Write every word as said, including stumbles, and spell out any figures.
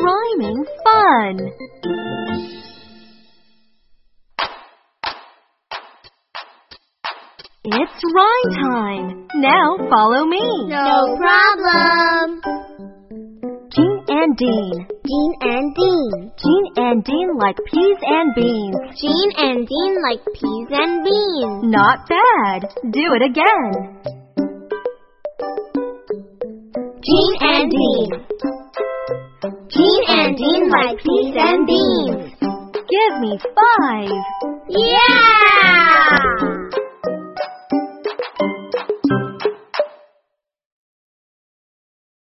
rhyming fun. It's rhyme time. Now follow me. No problem. Jean and Dean. Jean and Dean. Jean and Dean like peas and beans. Jean and Dean like peas and beans. Not bad. Do it again. Jean and Dean. Jean and Dean like peas and beans. Give me five. Yeah!